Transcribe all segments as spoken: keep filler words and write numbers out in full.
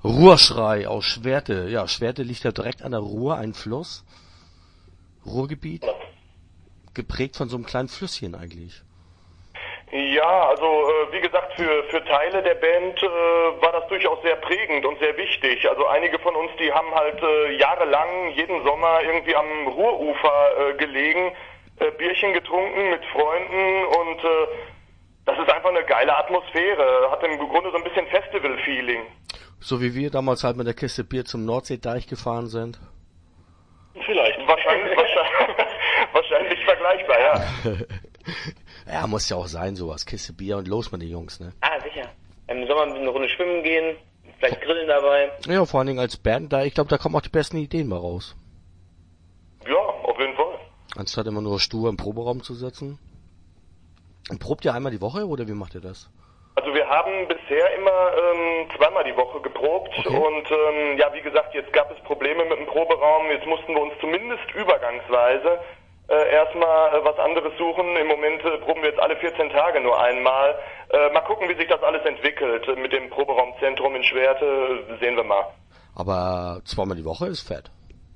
Ruhrschrei aus Schwerte. Ja, Schwerte liegt ja direkt an der Ruhr, ein Fluss. Ruhrgebiet. Geprägt von so einem kleinen Flüsschen eigentlich. Ja, also äh, wie gesagt, für, für Teile der Band äh, war das durchaus sehr prägend und sehr wichtig. Also einige von uns, die haben halt äh, jahrelang jeden Sommer irgendwie am Ruhrufer äh, gelegen, äh, Bierchen getrunken mit Freunden und äh, das ist einfach eine geile Atmosphäre. Hat im Grunde so ein bisschen Festival-Feeling. So wie wir damals halt mit der Kiste Bier zum Nordseedeich gefahren sind. Vielleicht. Wahrscheinlich, wahrscheinlich, wahrscheinlich vergleichbar, ja. Ja, muss ja auch sein, sowas. Kiste Bier und los mit den Jungs, ne? Ah, sicher. Im Sommer eine Runde schwimmen gehen, vielleicht grillen dabei. Ja, vor allen Dingen als Band, da, ich glaube, da kommen auch die besten Ideen mal raus. Ja, auf jeden Fall. Anstatt immer nur stur im Proberaum zu sitzen. Und probt ihr einmal die Woche, oder wie macht ihr das? Also wir haben bisher immer ähm, zweimal die Woche geprobt okay. und ähm, ja, wie gesagt, jetzt gab es Probleme mit dem Proberaum. Jetzt mussten wir uns zumindest übergangsweise Äh, erstmal äh, was anderes suchen. Im Moment äh, proben wir jetzt alle vierzehn Tage nur einmal. Äh, mal gucken, wie sich das alles entwickelt. Äh, mit dem Proberaumzentrum in Schwerte äh, sehen wir mal. Aber zweimal die Woche ist fett.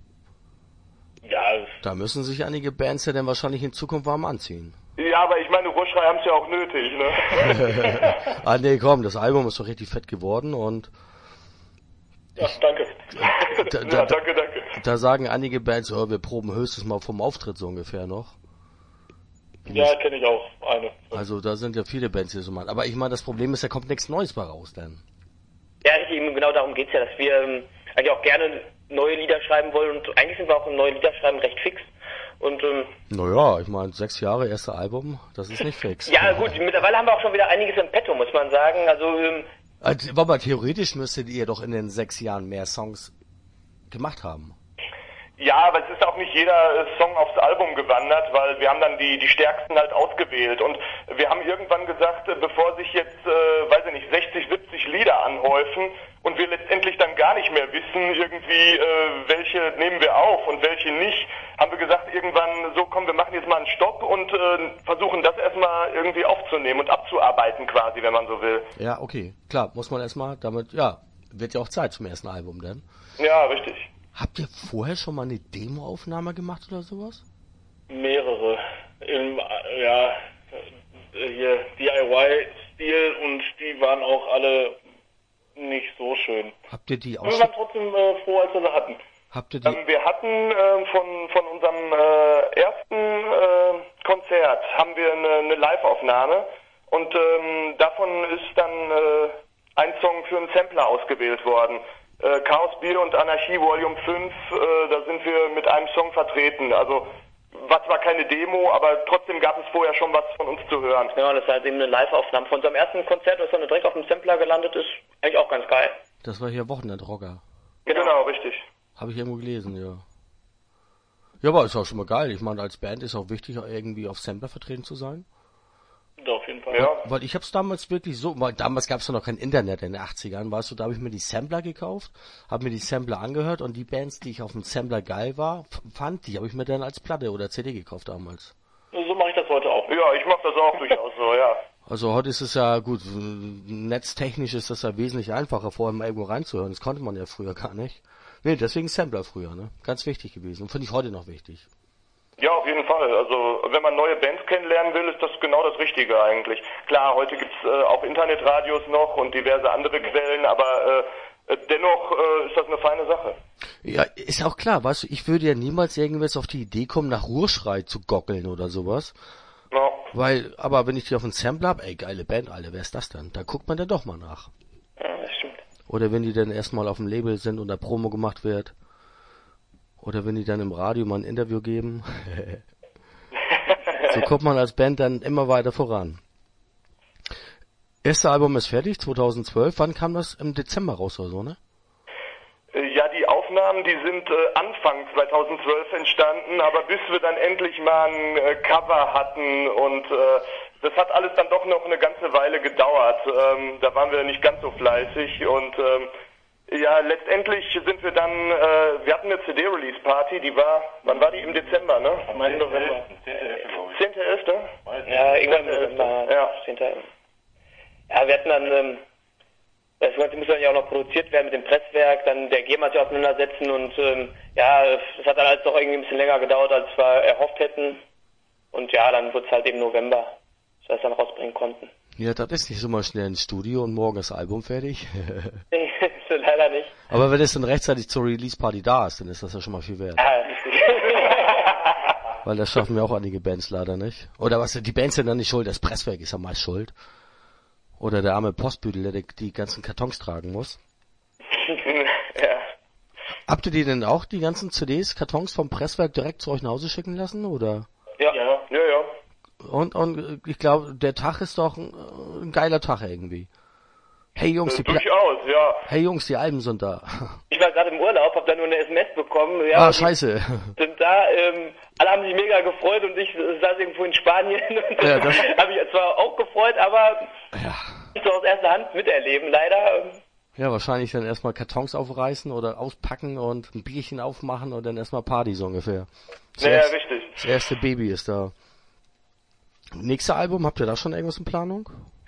Ja. Da müssen sich einige Bands ja dann wahrscheinlich in Zukunft warm anziehen. Ja, aber ich meine, Ruhrschrei haben es ja auch nötig, ne? Ah nee, komm, das Album ist doch richtig fett geworden und... Ja, danke. Da, da, ja, danke, danke. Da sagen einige Bands, oh, wir proben höchstens mal vom Auftritt so ungefähr noch. Ja, kenne ich auch eine. Also da sind ja viele Bands, die so machen. Aber ich meine, das Problem ist, da kommt nichts Neues bei raus, denn. Ja, eben genau darum geht's ja, dass wir ähm, eigentlich auch gerne neue Lieder schreiben wollen und eigentlich sind wir auch im neuen Liederschreiben recht fix. Und ähm, naja, ich meine, sechs Jahre, erste Album, das ist nicht fix. Ja gut, mittlerweile haben wir auch schon wieder einiges im Petto, muss man sagen. Also ähm, Also, aber theoretisch müsstet ihr doch in den sechs Jahren mehr Songs gemacht haben. Ja, aber es ist auch nicht jeder Song aufs Album gewandert, weil wir haben dann die die stärksten halt ausgewählt und wir haben irgendwann gesagt, bevor sich jetzt, äh, weiß ich nicht, sechzig, siebzig Lieder anhäufen und wir letztendlich dann gar nicht mehr wissen, irgendwie, äh, welche nehmen wir auf und welche nicht, haben wir gesagt, irgendwann so, komm, wir machen jetzt mal einen Stopp und äh, versuchen das erstmal irgendwie aufzunehmen und abzuarbeiten quasi, wenn man so will. Ja, okay, klar, muss man erstmal damit, ja, wird ja auch Zeit zum ersten Album dann. Ja, richtig. Habt ihr vorher schon mal eine Demoaufnahme gemacht oder sowas? Mehrere. Im, ja, hier D I Y-Stil und die waren auch alle nicht so schön. Habt ihr die auch? Wir waren trotzdem äh, froh, als wir sie hatten. Habt ihr die? Ähm, wir hatten äh, von von unserem äh, ersten äh, Konzert haben wir eine, eine Live-Aufnahme und ähm, davon ist dann äh, ein Song für einen Sampler ausgewählt worden. Äh, Chaos, Bier und Anarchie Volume fünf, äh, da sind wir mit einem Song vertreten. Also war zwar keine Demo, aber trotzdem gab es vorher schon was von uns zu hören. Ja, das ist halt eben eine Live-Aufnahme von unserem ersten Konzert, das dann direkt auf dem Sampler gelandet ist. Eigentlich auch ganz geil. Das war hier Wochenendrocker. Genau, genau richtig. Habe ich irgendwo gelesen, ja. Ja, aber ist auch schon mal geil. Ich meine, als Band ist auch wichtig, irgendwie auf Sampler vertreten zu sein. Ja, auf jeden Fall. Ja. Weil, weil ich hab's damals wirklich so, weil damals gab's ja noch kein Internet in den achtzigern, weißt du, da habe ich mir die Sampler gekauft, habe mir die Sampler angehört und die Bands, die ich auf dem Sampler geil war, fand, die habe ich mir dann als Platte oder C D gekauft damals. So mache ich das heute auch. Ja, ich mache das auch durchaus so, ja. Also heute ist es ja, gut, netztechnisch ist das ja wesentlich einfacher, vorher mal irgendwo reinzuhören. Das konnte man ja früher gar nicht. Nee, deswegen Sampler früher, ne? Ganz wichtig gewesen. Finde ich heute noch wichtig. Ja, auf jeden Fall. Also wenn man neue Bands kennenlernen will, ist das genau das Richtige eigentlich. Klar, heute gibt's äh, auch Internetradios noch und diverse andere Quellen, aber äh, dennoch äh, ist das eine feine Sache. Ja, ist auch klar, weißt du, ich würde ja niemals irgendwas auf die Idee kommen, nach Ruhrschrei zu gockeln oder sowas. Ja. Weil, aber wenn ich die auf einen Sampler hab, ey, geile Band, Alter, wer ist das dann? Da guckt man dann doch mal nach. Ja, das stimmt. Oder wenn die dann erstmal auf dem Label sind und da Promo gemacht wird. Oder wenn die dann im Radio mal ein Interview geben. So kommt man als Band dann immer weiter voran. Erste Album ist fertig, zweitausendzwölf. Wann kam das? Im Dezember raus oder so, ne? Ja, die Aufnahmen, die sind äh, Anfang zweitausendzwölf entstanden, aber bis wir dann endlich mal ein äh, Cover hatten und äh, das hat alles dann doch noch eine ganze Weile gedauert. Ähm, da waren wir nicht ganz so fleißig und ähm, ja, letztendlich sind wir dann, äh, wir hatten eine C D-Release-Party, die war, wann war die? Im Dezember, ne? Mein November. zehnter elfter Ja, irgendwann im November. Ja. zehnter Ja, wir hatten dann, ähm, Das Ganze muss dann ja auch noch produziert werden mit dem Presswerk, dann der GEMA sich auseinandersetzen und ähm, ja, das hat dann alles doch irgendwie ein bisschen länger gedauert, als wir erhofft hätten. Und ja, dann wird es halt im November, dass wir das dann rausbringen konnten. Ja, das ist nicht so mal schnell ins Studio und morgen ist das Album fertig. Nee, leider nicht. Aber wenn es dann rechtzeitig zur Release-Party da ist, dann ist das ja schon mal viel wert. Ja, richtig. Weil das schaffen wir auch einige Bands leider nicht. Oder was, die Bands sind dann nicht schuld, das Presswerk ist ja meist schuld. Oder der arme Postbüdel, der die, die ganzen Kartons tragen muss. Ja. Habt ihr die denn auch, die ganzen C Ds, Kartons vom Presswerk direkt zu euch nach Hause schicken lassen, oder? Ja, ja, ja. ja. Und, und ich glaube, der Tag ist doch ein, ein geiler Tag irgendwie. Hey Jungs, die äh, durchaus, ja. Hey Jungs, die Alben sind da. Ich war gerade im Urlaub, hab dann nur eine S M S bekommen. Ja, ah, scheiße. Sind da, ähm, alle haben sich mega gefreut und ich saß irgendwo in Spanien und ja, das habe ich zwar auch gefreut, aber ja. nicht so aus erster Hand miterleben, leider. Ja, wahrscheinlich dann erstmal Kartons aufreißen oder auspacken und ein Bierchen aufmachen und dann erstmal Party so ungefähr. Das ja, erste, richtig. Das erste Baby ist da. Nächste Album, habt ihr da schon irgendwas in Planung?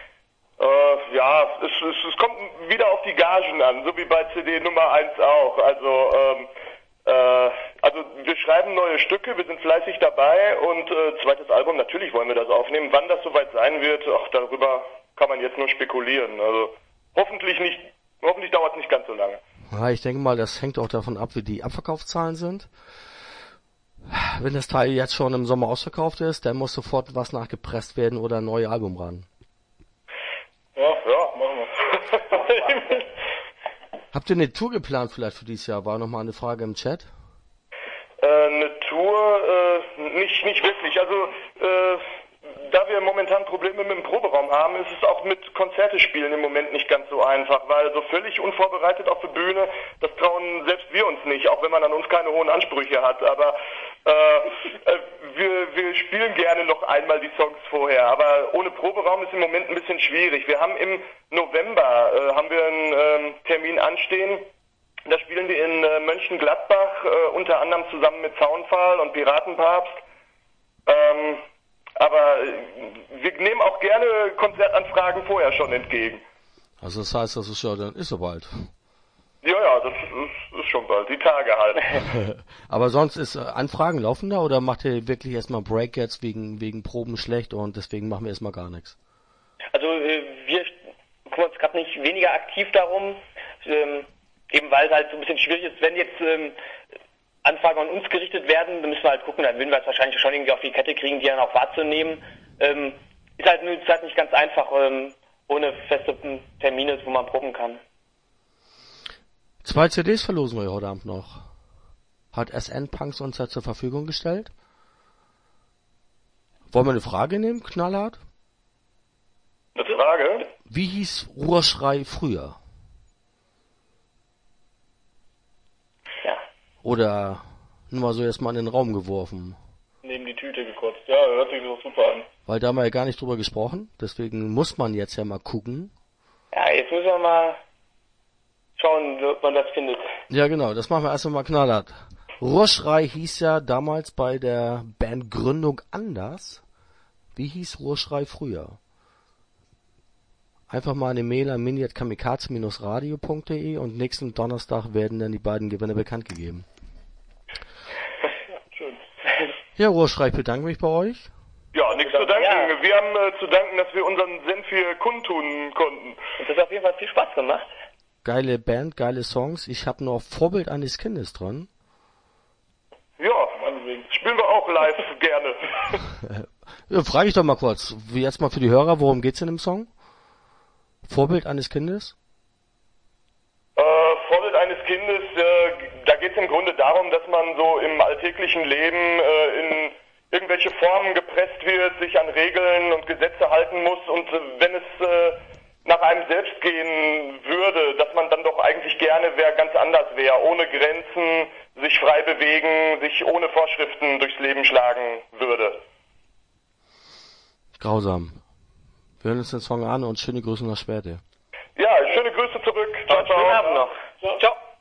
Äh, ja, es, es, es kommt wieder auf die Gagen an, so wie bei C D Nummer eins auch. Also, ähm, äh, also wir schreiben neue Stücke, wir sind fleißig dabei und äh, zweites Album, natürlich wollen wir das aufnehmen. Wann das soweit sein wird, ach, darüber kann man jetzt nur spekulieren. Also hoffentlich nicht, hoffentlich dauert es nicht ganz so lange. Ja, ich denke mal, das hängt auch davon ab, wie die Abverkaufszahlen sind. Wenn das Teil jetzt schon im Sommer ausverkauft ist, dann muss sofort was nachgepresst werden oder ein neues Album ran. Ja, ja, machen wir. Habt ihr eine Tour geplant vielleicht für dieses Jahr? War nochmal eine Frage im Chat. Äh, eine Tour, äh, nicht, nicht wirklich. Also, äh, da wir momentan Probleme mit dem Proberaum haben, ist es auch mit Konzerte spielen im Moment nicht ganz so einfach, weil so völlig unvorbereitet auf der Bühne, das trauen selbst wir uns nicht, auch wenn man an uns keine hohen Ansprüche hat. Aber äh, äh, wir, wir spielen gerne noch einmal die Songs vorher, aber ohne Proberaum ist im Moment ein bisschen schwierig. Wir haben im November äh, haben wir einen äh, Termin anstehen. Da spielen wir in äh, Mönchengladbach, äh, unter anderem zusammen mit Zaunpfahl und Piratenpapst. Ähm, aber äh, wir nehmen auch gerne Konzertanfragen vorher schon entgegen. Also das heißt, das ist ja, dann ist ja bald. Ja, ja, das ist, ist schon bald, die Tage halt. Aber sonst ist äh, Anfragen laufen da oder macht ihr wirklich erstmal Break jetzt wegen wegen Proben schlecht und deswegen machen wir erstmal gar nichts? Also äh, wir kümmern uns gerade nicht weniger aktiv darum, ähm, eben weil es halt so ein bisschen schwierig ist, wenn jetzt ähm, Anfragen an uns gerichtet werden, dann müssen wir halt gucken, dann würden wir es wahrscheinlich schon irgendwie auf die Kette kriegen, die dann auch wahrzunehmen. Ähm, ist halt nur ist halt nicht ganz einfach, ähm, ohne feste Termine, wo man proben kann. Zwei C Ds verlosen wir heute Abend noch. Hat S N Punks uns ja zur Verfügung gestellt. Wollen wir eine Frage nehmen, knallhart? Eine Frage? Wie hieß Ruhrschrei früher? Ja. Oder nur mal so erstmal in den Raum geworfen? Neben die Tüte gekotzt. Ja, hört sich doch super an. Weil da haben wir ja gar nicht drüber gesprochen. Deswegen muss man jetzt ja mal gucken. Ja, jetzt müssen wir mal schauen, ob man das findet. Ja, genau, das machen wir erst mal knallhart. Ruhrschrei hieß ja damals bei der Bandgründung anders. Wie hieß Ruhrschrei früher? Einfach mal eine Mail an mini at kamikaze dash radio punkt de und nächsten Donnerstag werden dann die beiden Gewinner bekannt gegeben. Schön. Ja, Ruhrschrei, ich bedanke mich bei euch. Ja, nichts zu danken. Ja. Wir haben äh, zu danken, dass wir unseren Senf hier kundtun konnten. Und das hat auf jeden Fall viel Spaß gemacht. Geile Band, geile Songs. Ich habe noch Vorbild eines Kindes dran. Ja, meinetwegen. Spielen wir auch live gerne. Ja, frage ich doch mal kurz, wie jetzt mal für die Hörer, worum geht's in dem Song? Vorbild eines Kindes? Äh, Vorbild eines Kindes, äh, da geht es im Grunde darum, dass man so im alltäglichen Leben äh, in irgendwelche Formen gepresst wird, sich an Regeln und Gesetze halten muss und äh, wenn es äh, nach einem selbst gehen würde, dass man dann doch eigentlich gerne wer ganz anders wäre, ohne Grenzen, sich frei bewegen, sich ohne Vorschriften durchs Leben schlagen würde. Grausam. Wir hören uns den Song an und schöne Grüße nach Schwerte. Ja, schöne Grüße zurück. Ciao, ciao. Schönen Abend noch. Ciao. Ciao.